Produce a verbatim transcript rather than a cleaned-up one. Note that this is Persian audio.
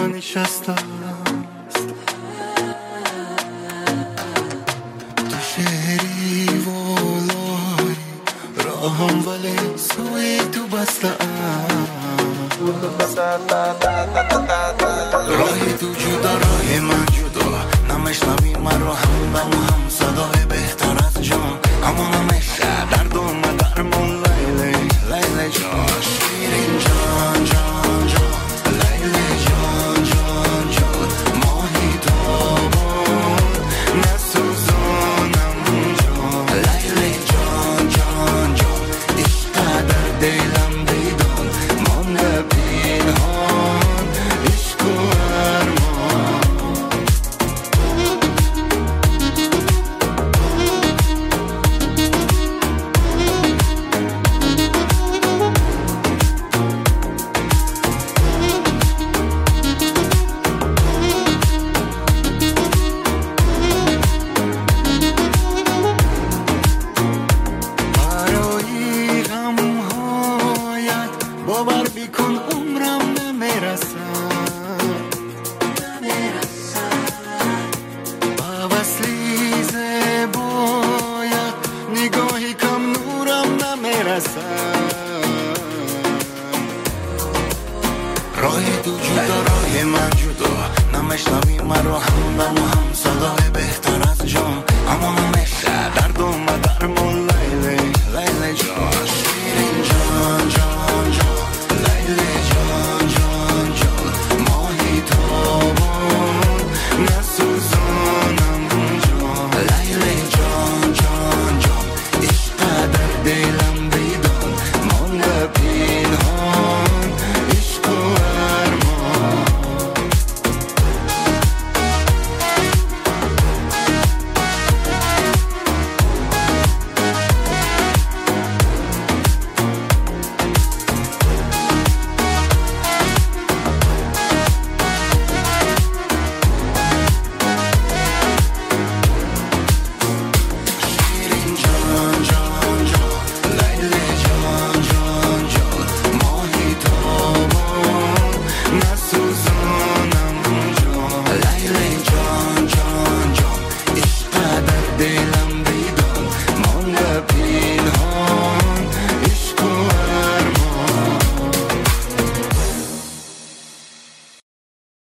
نشسته تو شهری والای راهم ولی سوی تو بسته راهی تو جدا راه من جدا نمیشنوی من رو هم دم هم صدای بهتر از جان اما نمیشه دردم درمون لیلی لیلی جان شیرین جان جان جان لیلی جان جان جان ماهی تابان نسوزانم جان لیلی جان جان جان عشق در دلم بیدان مانده پنهان عشق و ارمان برای غمهایت باور بیکن عمرم نمیرسم با وصلی زبایت نگاهی کم نورم نمیرسم راهی تو جدا راه من جدا نمیشنوی من رو هم دم و هم